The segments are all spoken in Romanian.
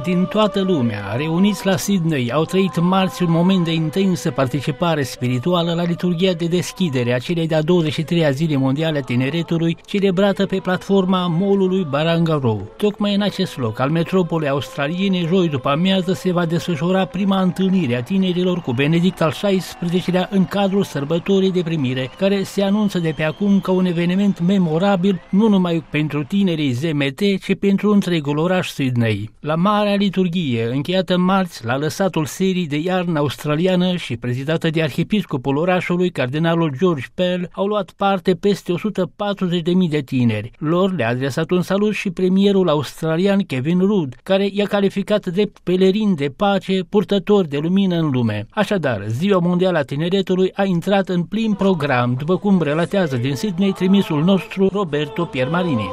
din toată lumea, reuniți la Sydney, au trăit marți un moment de intensă participare spirituală la liturghia de deschidere a celei de-a 23-a Zile Mondiale a Tineretului, celebrată pe platforma mall-ului Barangaroo. Tocmai în acest loc al metropolei australiene, joi după amiază, se va desfășura prima întâlnire a tinerilor cu Benedict al XVI-lea în cadrul sărbătorii de primire, care se anunță de pe acum ca un eveniment memorabil nu numai pentru tinerii ZMT, ci pentru întregul oraș Sydney. La marea liturghie, încheiată marți la lăsatul serii de iarnă australiană și prezidată de arhiepiscopul orașului, cardinalul George Pell, au luat parte peste 140.000 de tineri. Lor le-a adresat un salut și premierul australian Kevin Rudd, care i-a calificat drept pelerin de pace, purtător de lumină în lume. Așadar, Ziua Mondială a Tineretului a intrat în plin program, după cum relatează din Sydney trimisul nostru Roberto Piermarini.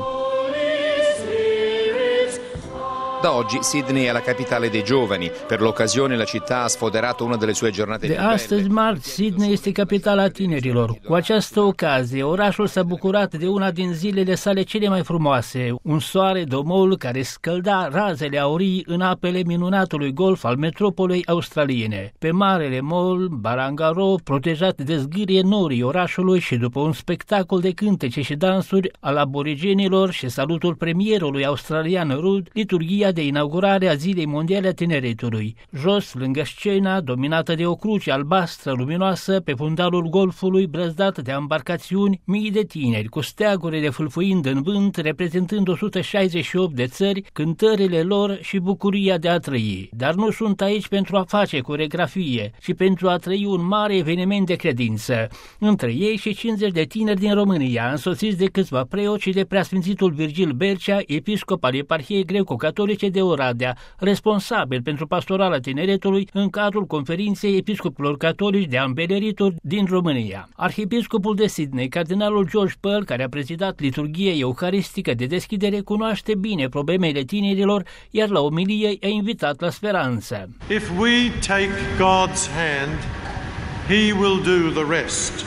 Da oggi Sydney è la capitale dei giovani. Per l'occasione la città ha sfoderato una delle sue giornate più belle. De astăzi, marți, Sydney este capitala tinerilor. Cu această ocazie, orașul s-a bucurat de una din zilele sale cele mai frumoase, un soare domol care scălda razele aurii în apele minunatului golf al metropolei australiene. Pe marele mall Barangaroo, protejat de zgârie norii orașului și după un spectacol de cântece și dansuri al aborigenilor și salutul premierului australian Rudd, liturghia de inaugurare a Zilei Mondiale a Tineretului. Jos, lângă scena, dominată de o cruce albastră luminoasă, pe fundalul golfului brăzdat de embarcațiuni, mii de tineri, cu steagurile fâlfâind în vânt, reprezentând 168 de țări, cântările lor și bucuria de a trăi. Dar nu sunt aici pentru a face coregrafie, ci pentru a trăi un mare eveniment de credință. Între ei și 50 de tineri din România, însoțiți de câțiva preoți și de preasfințitul Virgil Bercea, episcop al eparhiei greco-catolice de Oradea, responsabil pentru pastorala tineretului în cadrul conferinței episcopilor catolici de ambele rituri din România. Arhiepiscopul de Sydney, cardinalul George Pell, care a prezidat liturghia euharistică de deschidere, cunoaște bine problemele tinerilor, iar la omilie a invitat la speranță. If we take God's hand, He will do the rest.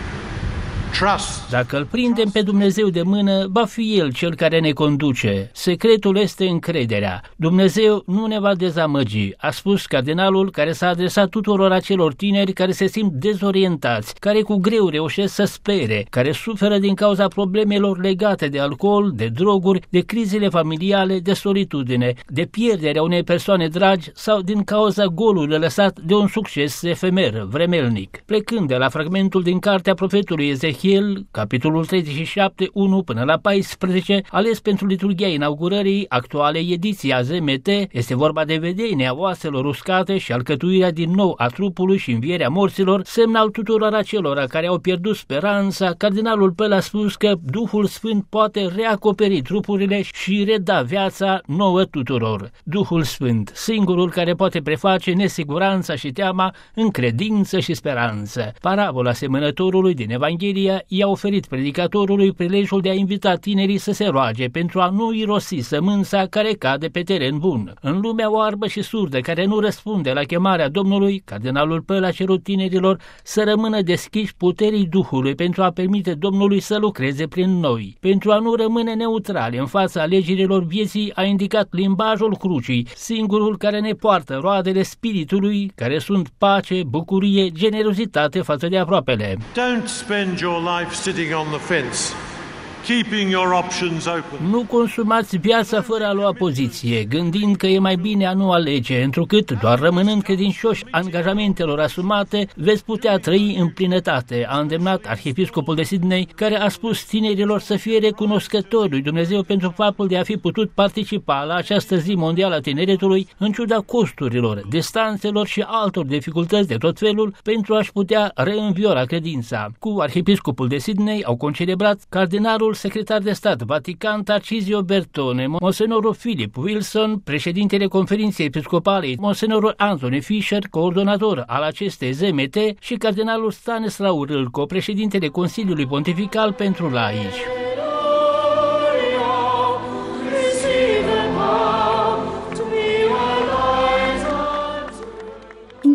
Dacă îl prindem pe Dumnezeu de mână, va fi El cel care ne conduce. Secretul este încrederea. Dumnezeu nu ne va dezamăgi, a spus cardinalul, care s-a adresat tuturor acelor tineri care se simt dezorientați, care cu greu reușesc să spere, care suferă din cauza problemelor legate de alcool, de droguri, de crizele familiale, de solitudine, de pierderea unei persoane dragi sau din cauza golului lăsat de un succes efemer, vremelnic. Plecând de la fragmentul din cartea profetului Ezechiel, capitolul 37, 1 până la 14, ales pentru liturghia inaugurării actualei ediții a ZMT, este vorba de vedenia oaselor uscate și alcătuirea din nou a trupului și învierea morților, semn al tuturor acelora care au pierdut speranța. Cardinalul Pell a spus că Duhul Sfânt poate reacoperi trupurile și reda viața nouă tuturor. Duhul Sfânt, singurul care poate preface nesiguranța și teama în credință și speranță. Parabola semănătorului din Evanghelia i-a oferit predicatorului prilejul de a invita tinerii să se roage pentru a nu irosi sămânța care cade pe teren bun. În lumea oarbă și surdă care nu răspunde la chemarea Domnului, cardinalul Pell a cerut tinerilor să rămână deschiși puterii Duhului pentru a permite Domnului să lucreze prin noi. Pentru a nu rămâne neutrali în fața alegerilor vieții, a indicat limbajul crucii, singurul care ne poartă roadele Spiritului, care sunt pace, bucurie, generozitate față de aproapele. Don't spend your life sitting on the fence, keeping your options open. Nu consumați viața fără a lua poziție, gândind că e mai bine a nu alege, întrucât doar rămânând credincioși angajamentelor asumate, veți putea trăi în plinătate, a îndemnat arhiepiscopul de Sydney, care a spus tinerilor să fie recunoscători lui Dumnezeu pentru faptul de a fi putut participa la această zi mondială a tineretului, în ciuda costurilor, distanțelor și altor dificultăți de tot felul, pentru a-și putea reînviora credința. Cu arhiepiscopul de Sydney au concelebrat cardinalul secretar de stat Vatican Tarcisio Bertone, monsenorul Philip Wilson, președintele conferinței episcopale, monsenorul Anthony Fisher, coordonator al acestei ZMT, și cardinalul Stanislaw Râlco, președintele Consiliului Pontifical pentru laici.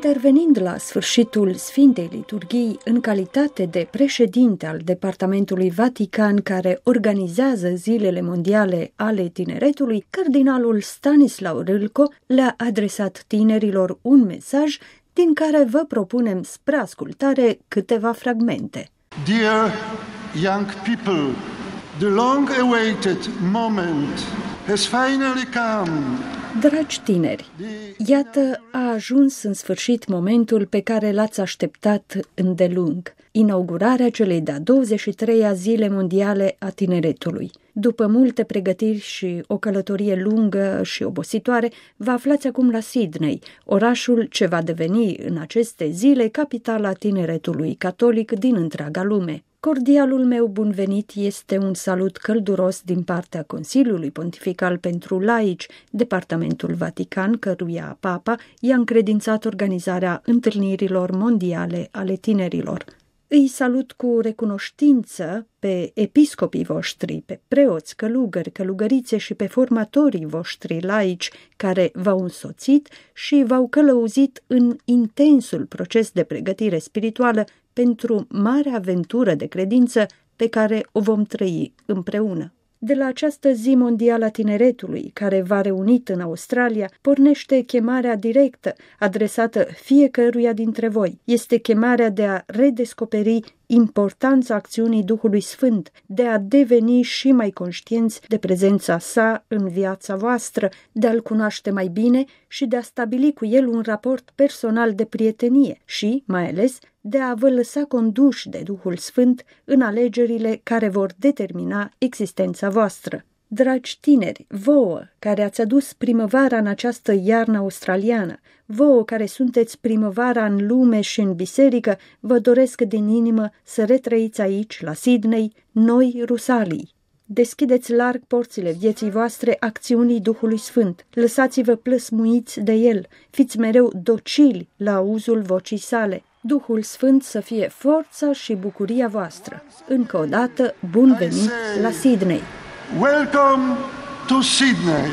Intervenind la sfârșitul Sfintei Liturghii în calitate de președinte al Departamentului Vatican care organizează Zilele Mondiale ale Tineretului, cardinalul Stanislaw Râlco le-a adresat tinerilor un mesaj din care vă propunem spre ascultare câteva fragmente. Dear young people, the long-awaited moment has finally come. Dragi tineri, iată a ajuns în sfârșit momentul pe care l-ați așteptat îndelung, inaugurarea celei de-a 23-a Zile Mondiale a Tineretului. După multe pregătiri și o călătorie lungă și obositoare, vă aflați acum la Sydney, orașul ce va deveni în aceste zile capitala tineretului catolic din întreaga lume. Cordialul meu bun venit este un salut călduros din partea Consiliului Pontifical pentru Laici, Departamentul Vatican, căruia Papa i-a încredințat organizarea întâlnirilor mondiale ale tinerilor. Îi salut cu recunoștință pe episcopii voștri, pe preoți, călugări, călugărițe și pe formatorii voștri laici care v-au însoțit și v-au călăuzit în intensul proces de pregătire spirituală pentru marea aventură de credință pe care o vom trăi împreună. De la această zi mondială a tineretului, care v-a reunit în Australia, pornește chemarea directă adresată fiecăruia dintre voi. Este chemarea de a redescoperi importanța acțiunii Duhului Sfânt, de a deveni și mai conștienți de prezența sa în viața voastră, de a-L cunoaște mai bine și de a stabili cu El un raport personal de prietenie și, mai ales, de a vă lăsa conduși de Duhul Sfânt în alegerile care vor determina existența voastră. Dragi tineri, vouă care ați adus primăvara în această iarnă australiană, vouă care sunteți primăvara în lume și în biserică, vă doresc din inimă să retrăiți aici, la Sydney, noi Rusalii. Deschideți larg porțile vieții voastre acțiunii Duhului Sfânt, lăsați-vă plăsmuiți de El, fiți mereu docili la auzul vocii sale. Duhul Sfânt să fie forța și bucuria voastră. Încă o dată, bun venit la Sydney! Welcome to Sydney!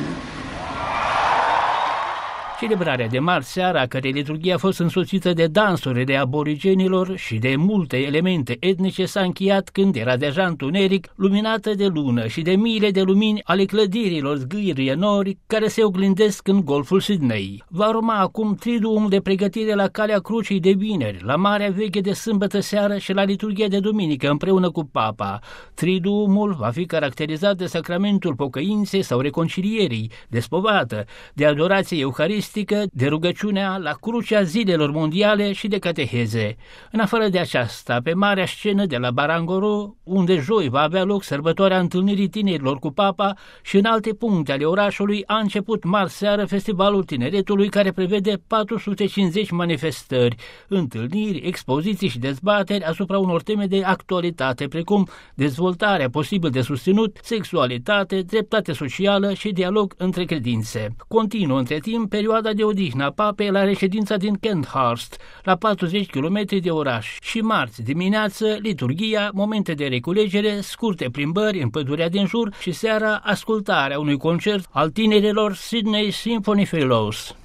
Celebrarea de marți seara, a cărei liturghie a fost însoțită de dansuri de aborigenilor și de multe elemente etnice, s-a încheiat când era deja întuneric, luminată de lună și de miile de lumini ale clădirilor zgârie nori care se oglindesc în golful Sydney. Va urma acum triduum de pregătire la Calea Crucii de vineri, la Marea Veche de sâmbătă seară și la liturghia de duminică împreună cu Papa. Triduumul va fi caracterizat de sacramentul pocăinței sau reconcilierii, de spovată, de adorație euharistică, de rugăciunea la Crucea Zilelor Mondiale și de cateheze. În afară de aceasta, pe marea scenă de la Barangaroo, unde joi va avea loc sărbătoarea întâlnirii tinerilor cu Papa, și în alte puncte ale orașului a început marți seară Festivalul Tineretului, care prevede 450 manifestări, întâlniri, expoziții și dezbateri asupra unor teme de actualitate, precum dezvoltarea posibil de susținut, sexualitate, dreptate socială și dialog între credințe. Continuă între timp perioada de odihnă a Papei la reședința din Kenthurst, la 40 km de oraș, și marți dimineață liturghia, momente de reculegere, scurte plimbări în pădurea din jur și seara ascultarea unui concert al tinerilor Sydney Symphony Fellows.